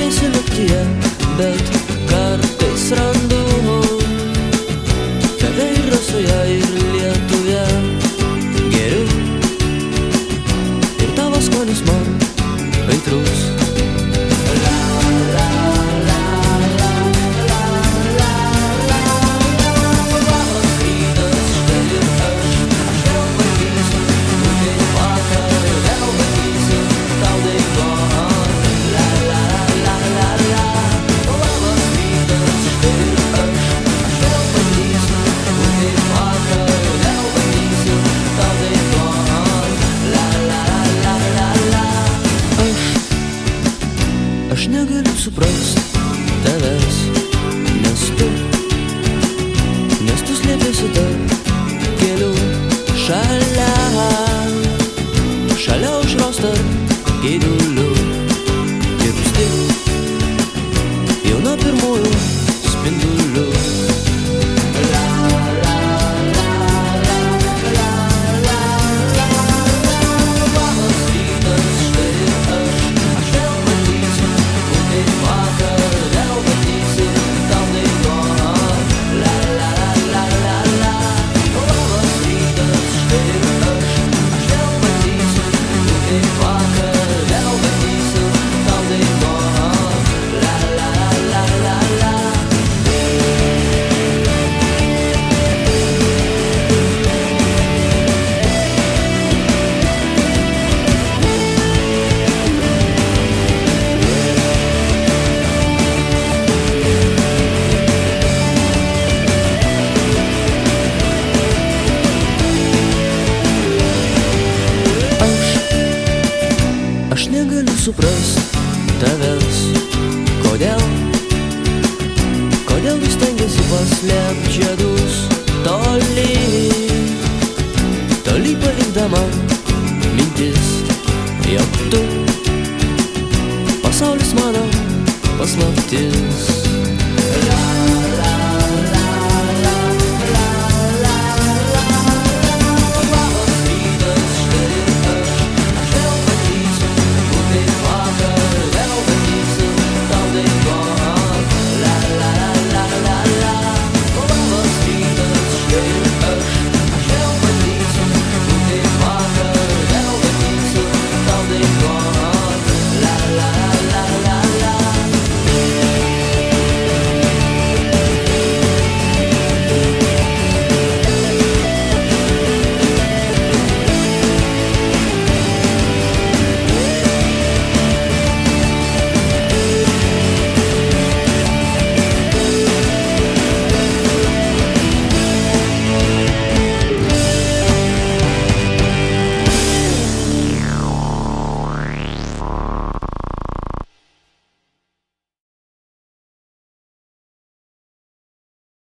slėpiesi naktyje, bet kartais randu tave ir rasoje, ir lietuje. Geriu ir tavo skonis man aitrus. Aš negaliu suprast tavęs, nes tu slėpiesi tarp kelių, šalia aušros tarp geidulių. Tirpsti jau nuo pirmųjų spindulių. Aš negaliu suprast tavęs, kodėl tu stengiasi paslėpt žiedus toli palikdama mintis, jog tu pasaulis mano paslaptis.